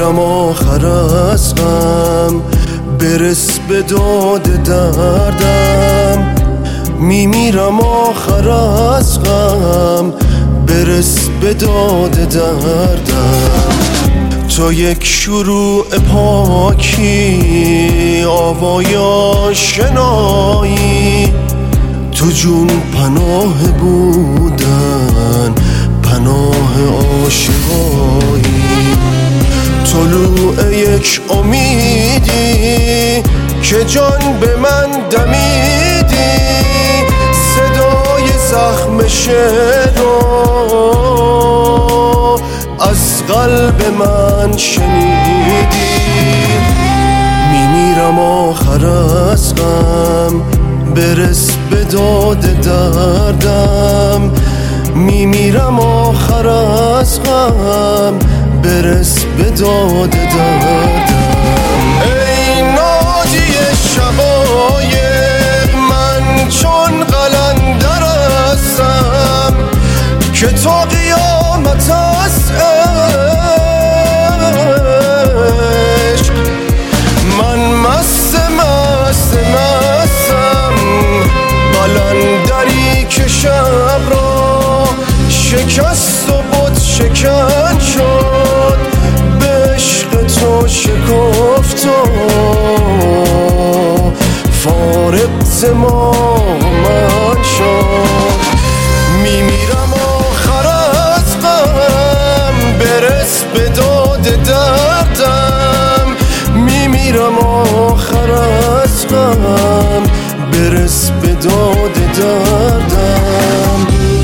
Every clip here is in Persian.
میمیرم آخر از غم، برس به داد دردم. میمیرم آخر از غم، برس به داد دردم. تا یک شروع پاکی آوای آشنایی، تو جون پناه بودن، پناه عاشقایی. طلوع یک امیدی که جان به من دمیدی، صدای زخم شعرو از قلب من شنیدی. میمیرم آخر از غم، برس به داد دردم. میمیرم آخر از غم، برس به داد دردم. ای ناجی شقایق، من چون قلندر هستم که تا قیامت از عشق من مست مستم. قلندری که شب را شکست و بت شکن شد، به عشق تو شکفت و فارغ ز ما من شد. میمیرم آخر از غم، برس به داد دردم. میمیرم آخر از غم، برس به داد دردم.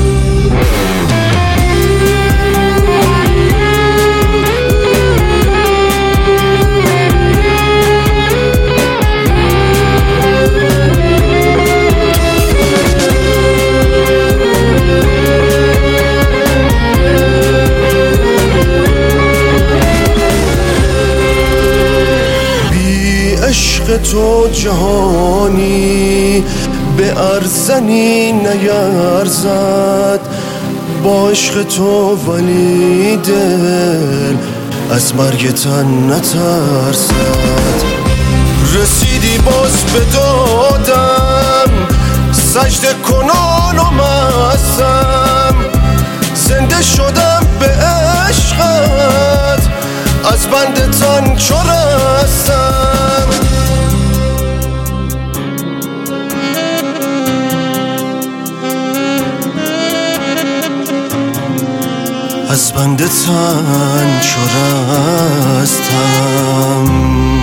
عشق تو جهانی به ارزنی نیرزد، با عشق تو ولی دل از مرگ تن نترسد. رسیدی باز به دادم، سجده کنان و مستم. زنده شدم به عشقت، از بند تن چو رستم. از بند تن چو رستم.